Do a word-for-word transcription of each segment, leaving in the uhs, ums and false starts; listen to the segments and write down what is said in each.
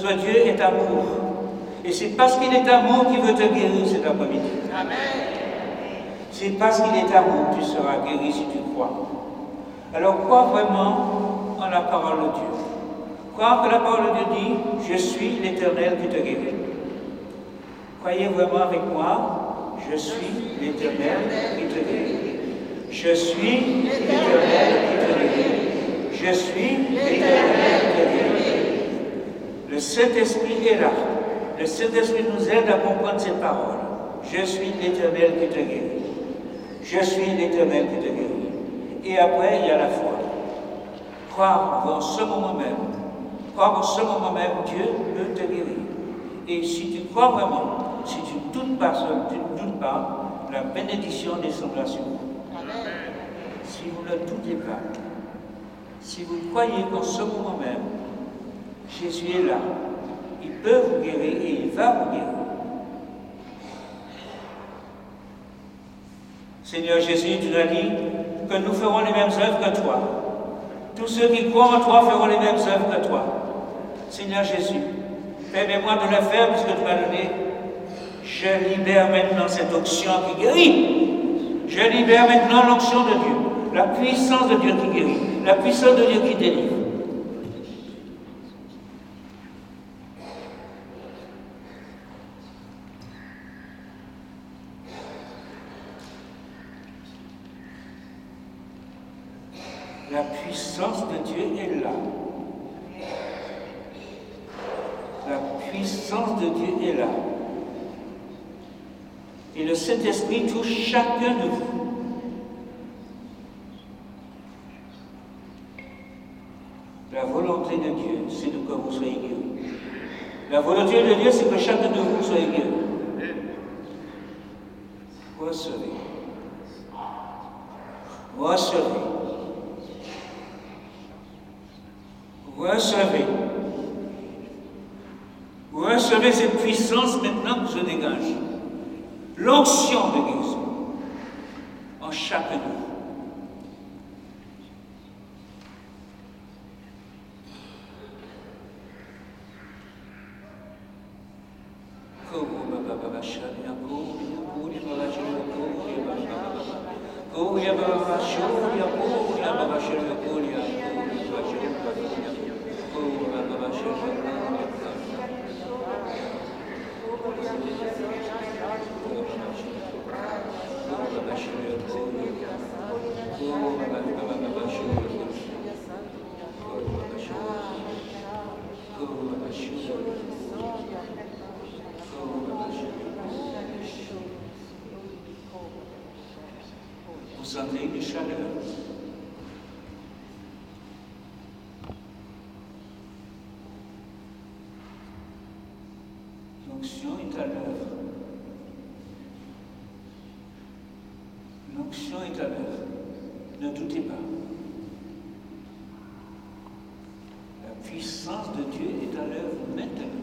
Notre Dieu est amour. Et c'est parce qu'il est amour qu'il veut te guérir cet après-midi. Amen. C'est parce qu'il est amour que tu seras guéri si tu crois. Alors crois vraiment en la parole de Dieu. Crois que la parole de Dieu dit, je suis l'Éternel qui te guérit. Croyez vraiment avec moi, je suis l'Éternel qui te guérit. Je suis l'Éternel qui te guérit. Je suis l'Éternel qui te guérit. Le Saint-Esprit est là. Le Saint-Esprit nous aide à comprendre ces paroles. Je suis l'Éternel qui te guérit. Je suis l'Éternel qui te guérit. Et après, il y a la foi. Croire en ce moment même. Croire en ce moment même, Dieu peut te guérir. Et si tu crois vraiment, si tu ne doutes pas, tu ne doutes pas, la bénédiction descendra sur vous. Si vous ne doutez pas, si vous croyez qu'en ce moment même, Jésus est là, il peut vous guérir et il va vous guérir. Seigneur Jésus, tu as dit que nous ferons les mêmes œuvres que toi. Tous ceux qui croient en toi feront les mêmes œuvres que toi. Seigneur Jésus, permets-moi de le faire puisque tu m'as donné. Je libère maintenant cette onction qui guérit. Je libère maintenant l'onction de Dieu, la puissance de Dieu qui guérit, la puissance de Dieu qui délivre. La puissance de Dieu est là. La puissance de Dieu est là. Et le Saint-Esprit touche chacun de vous. La volonté de Dieu, c'est que vous soyez guéris. La volonté de Dieu, c'est que chacun de vous soit guéri. Recevez. Recevez. Recevez. Recevez cette puissance maintenant qui se dégage. L'onction de guérison en chacun de vous. Vous sentez une chaleur. L'onction est à l'œuvre. L'onction est à l'œuvre. Ne doutez pas. La puissance de Dieu est à l'œuvre maintenant.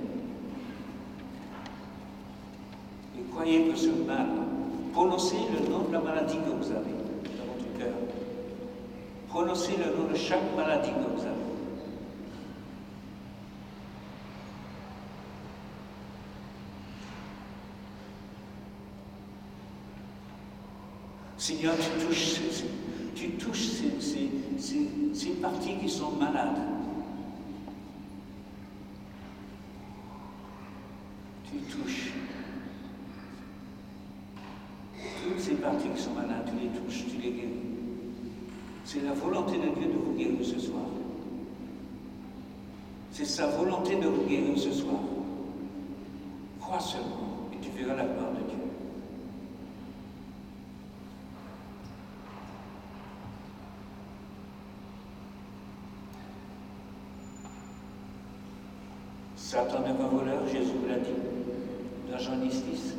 Et croyez que ce mal, prononcez le nom de la maladie que vous avez dans votre cœur. Prononcez le nom de chaque maladie que vous avez. Seigneur, tu touches, tu touches ces, ces, ces, ces parties qui sont malades. Tu touches. Toutes ces parties qui sont malades, tu les touches, tu les guéris. C'est la volonté de Dieu de vous guérir ce soir. C'est sa volonté de vous guérir ce soir. Crois seulement et tu verras la gloire de Dieu. Satan n'est pas voleur, Jésus vous l'a dit, dans Jean dix, dix.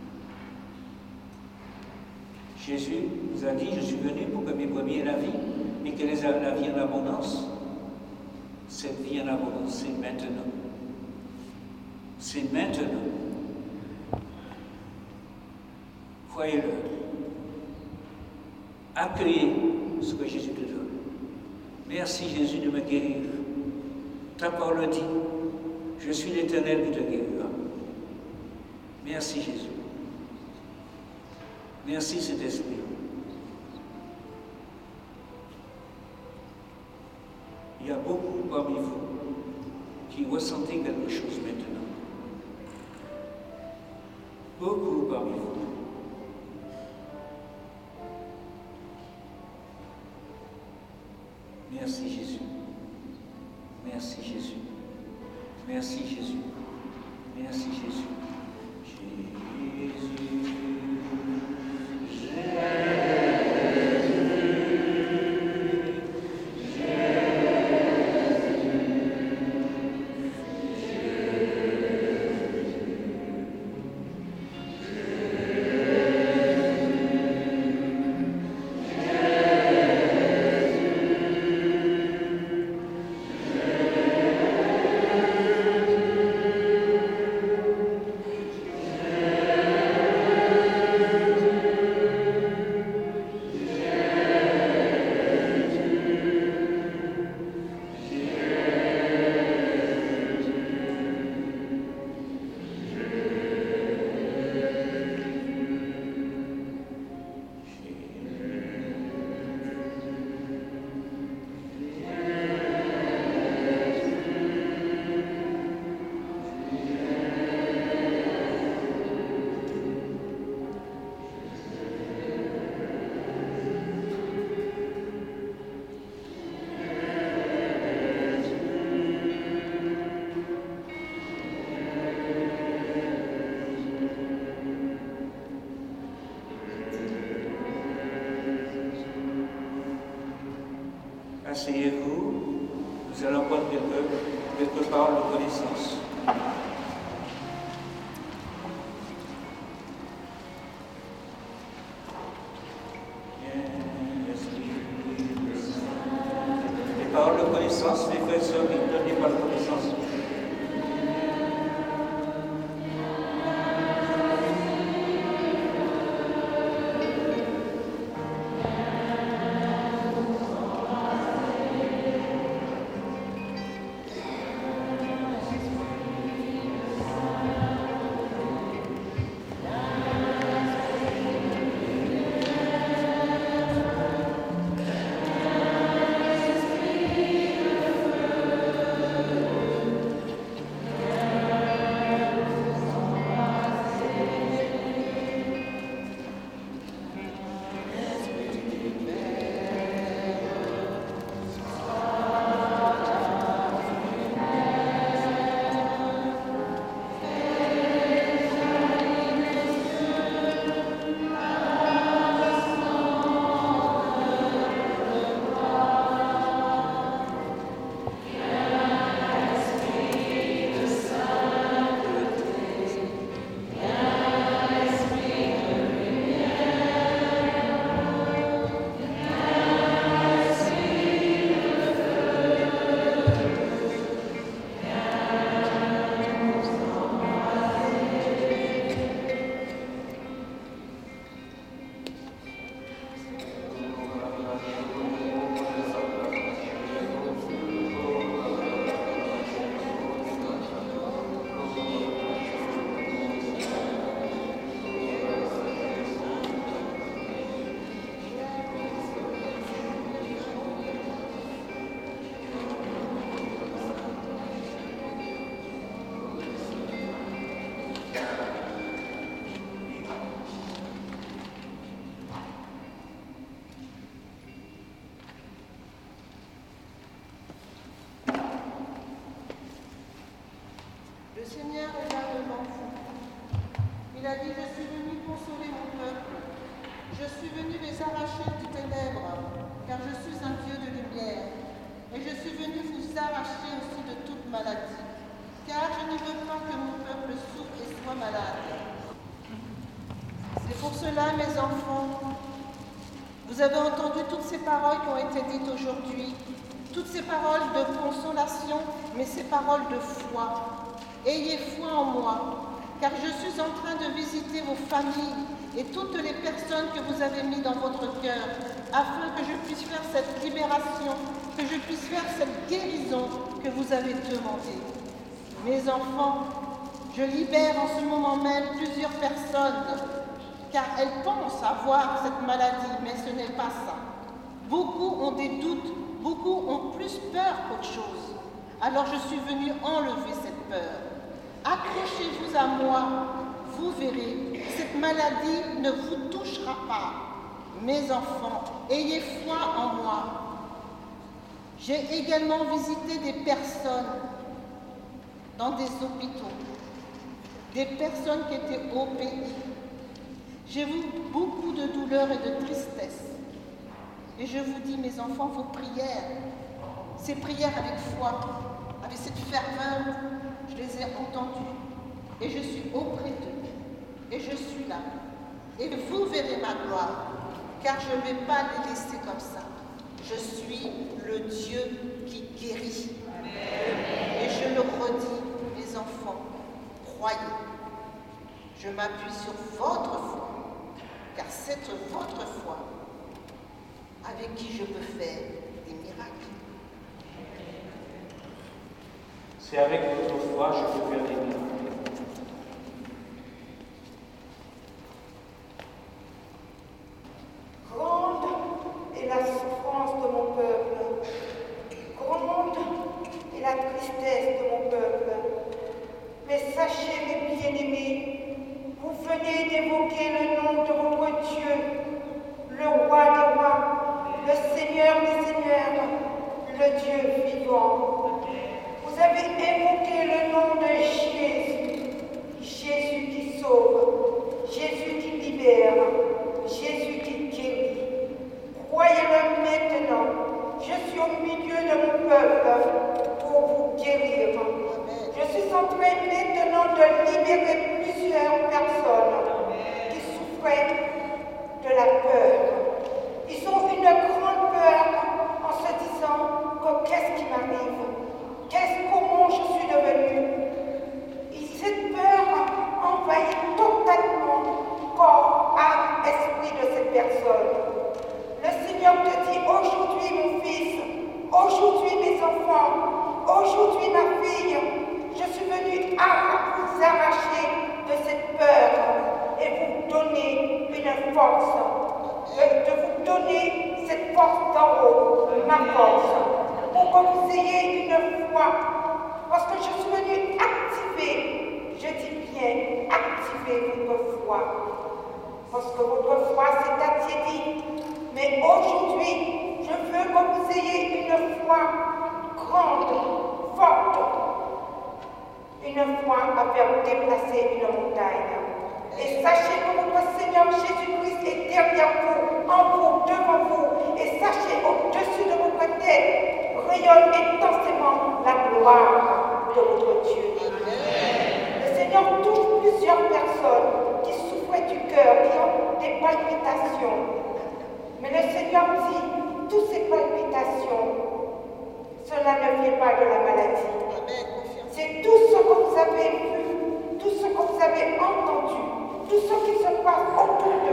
Jésus nous a dit, je suis venu pour que mes brebis aient la vie, et quelle est la vie en abondance? Cette vie en abondance, c'est maintenant. C'est maintenant. Croyez-le. Accueillez ce que Jésus te donne. Merci Jésus de me guérir. Ta parole dit, Je suis l'Éternel qui te guérira. Merci Jésus. Merci Saint-Esprit. Il y a beaucoup parmi vous qui ressentez quelque chose maintenant. Beaucoup parmi vous. Merci Jésus. Merci Jésus. Merci Jésus. Merci Jésus. Asseyez-vous, nous allons prendre quelques, quelques paroles de connaissance. Les paroles de connaissance, les frères et sœurs qui donnent des paroles de connaissance. Le Seigneur est là devant vous. Il a dit, je suis venu consoler mon peuple. Je suis venu les arracher des ténèbres, car je suis un Dieu de lumière. Et je suis venu vous arracher aussi de toute maladie, car je ne veux pas que mon peuple souffre et soit malade. C'est pour cela, mes enfants, vous avez entendu toutes ces paroles qui ont été dites aujourd'hui, toutes ces paroles de consolation, mais ces paroles de foi. Ayez foi en moi, car je suis en train de visiter vos familles et toutes les personnes que vous avez mises dans votre cœur, afin que je puisse faire cette libération, que je puisse faire cette guérison que vous avez demandée. Mes enfants, je libère en ce moment même plusieurs personnes, car elles pensent avoir cette maladie, mais ce n'est pas ça. Beaucoup ont des doutes, beaucoup ont plus peur qu'autre chose. Alors je suis venue enlever cette peur. Accrochez-vous à moi, vous verrez, cette maladie ne vous touchera pas. Mes enfants, ayez foi en moi. J'ai également visité des personnes dans des hôpitaux, des personnes qui étaient au pays. J'ai vu beaucoup de douleur et de tristesse. Et je vous dis, mes enfants, vos prières, ces prières avec foi, avec cette ferveur, je les ai entendues. Et je suis auprès d'eux. Et je suis là. Et vous verrez ma gloire, car je ne vais pas les laisser comme ça. Je suis le Dieu qui guérit. Et je le redis, mes enfants, croyez. Je m'appuie sur votre foi, car c'est votre foi avec qui je peux faire des miracles. C'est avec votre foi que je peux faire des miracles. Grande est la souffrance de mon peuple, grande est la tristesse de mon peuple. Mais sachez, mes bien-aimés, vous venez d'évoquer le nom de votre Dieu, le roi des rois, le Seigneur des seigneurs, le Dieu vivant. Vous avez évoqué le nom de Jésus, Jésus qui sauve, Jésus qui libère, Jésus qui guérit. Croyez-le maintenant, je suis au milieu de mon peuple pour vous guérir. Je suis en train maintenant de libérer plusieurs personnes qui souffraient de la peur. Ils ont une grande peur en se disant que qu'est-ce qui m'arrive? Qu'est-ce, comment je suis devenue? Et cette peur envahit totalement corps, âme, esprit de cette personne. Le Seigneur te dit aujourd'hui, mon fils, aujourd'hui, mes enfants, aujourd'hui, ma fille, je suis venue à vous arracher de cette peur et vous donner une force, de vous donner cette force d'en haut, ma force, pour que vous ayez une foi, parce que je suis venue activer, je dis bien, activer votre foi, parce que votre foi s'est attiédie, mais aujourd'hui, je veux que vous ayez une foi grande, forte, une foi à faire déplacer une montagne. Et sachez que votre Seigneur Jésus-Christ est derrière vous, en vous, devant vous. Et sachez au-dessus de votre tête rayonne intensément la gloire de votre Dieu. Le Seigneur touche plusieurs personnes qui souffraient du cœur, qui ont des palpitations. Mais le Seigneur dit, toutes ces palpitations, cela ne vient pas de la maladie. C'est tout ce que vous avez vu, tout ce que vous avez entendu, tout ce qui se passe autour de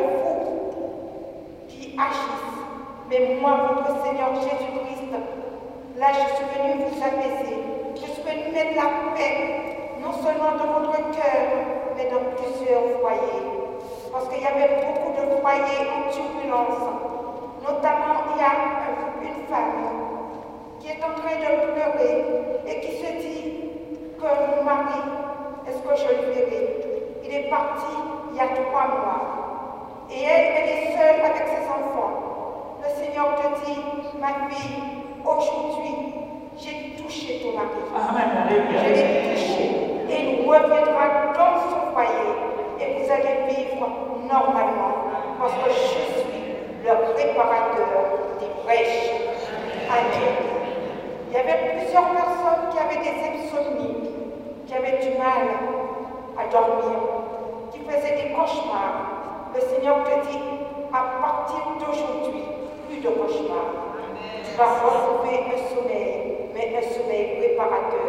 vous qui agissent. Mais moi, votre Seigneur Jésus-Christ, là je suis venu vous apaiser. Je suis venu mettre la paix, non seulement dans votre cœur, mais dans plusieurs foyers. Parce qu'il y avait beaucoup de foyers en turbulence. Notamment, il y a une femme qui est en train de pleurer et qui se dit que mon mari, est-ce que je le verrai? Il est parti il y a trois mois. Et elle, elle est seule avec ses enfants. Le Seigneur te dit, ma fille, aujourd'hui, j'ai touché ton mari. Amen. Je l'ai touché. Et il reviendra dans son foyer. Et vous allez vivre normalement. Parce que je suis le réparateur des brèches. Amen. Il y avait plusieurs personnes qui avaient des insomnies, qui avaient du mal à dormir, qui faisaient des cauchemars. Le Seigneur te dit, à partir d'aujourd'hui, plus de cauchemars. Tu vas retrouver un sommeil, mais un sommeil réparateur.